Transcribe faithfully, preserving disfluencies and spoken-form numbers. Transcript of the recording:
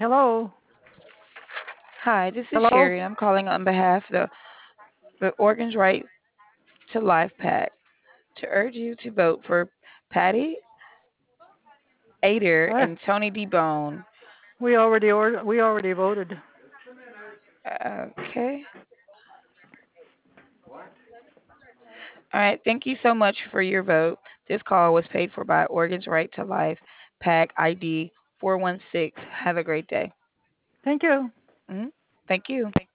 Hello. Hi, this is Hello. Sherry. I'm calling on behalf of the, the Organs Right to Life PAC to urge you to vote for Patty Ader Uh, and Tony D. Bone. we already or we already voted. Okay. All right. Thank you so much for your vote. This call was paid for by Organs Right to Life PAC I D four one six. Have a great day. Thank you. Mhm. Thank you.